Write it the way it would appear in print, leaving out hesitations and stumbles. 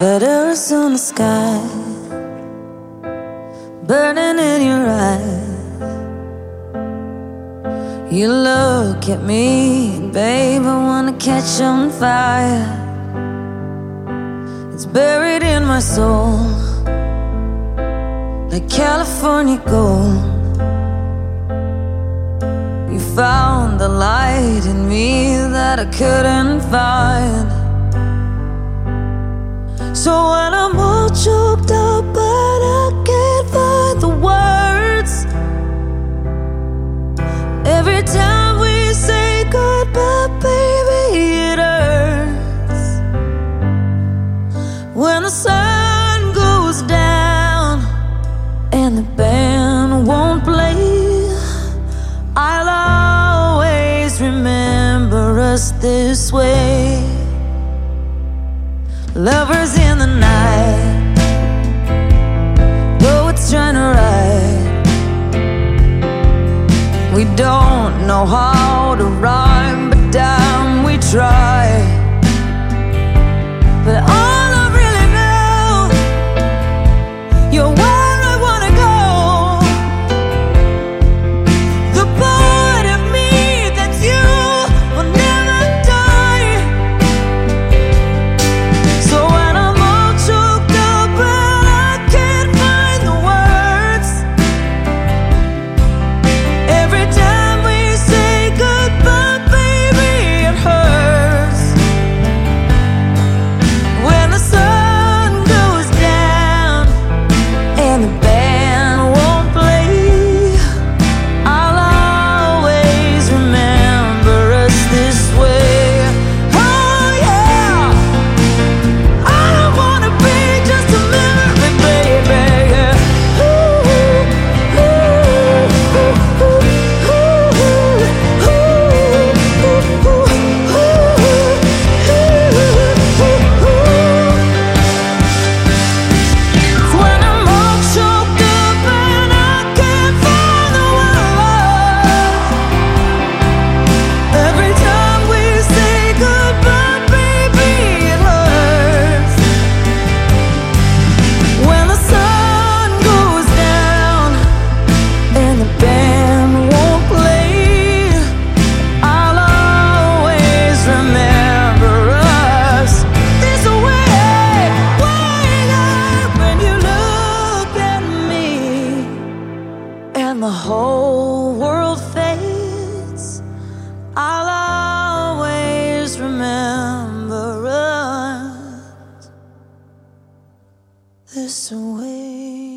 Letters on the sky, burning in your eyes. You look at me, babe, I wanna catch on fire. It's buried in my soul, like California gold. You found the light in me that I couldn't find. So when I'm all choked up but I can't find the words, every time we say goodbye, baby, it hurts. When the sun goes down and the band won't play, I'll always remember us this way. Lovers in the night, poets trying to write. We don't know how to rhyme, but damn, we try. But all I really know, you're where I wanna go. The part of me that you will never die. So when I'm all choked up and I can't find the words, every time we say goodbye, baby, it hurts. When the sun goes down and the band won't play, I'll always remember us this way. Oh yeah, I don't wanna be just a memory, baby. Yeah. Ooh, ooh, ooh, ooh, When I'm all choked up and I can't find the words, every time we say goodbye, baby, it hurts. When the sun goes down and the band won't play, I'll always remember us this way. When you look at me and the whole world fades, I'll always remember us this way.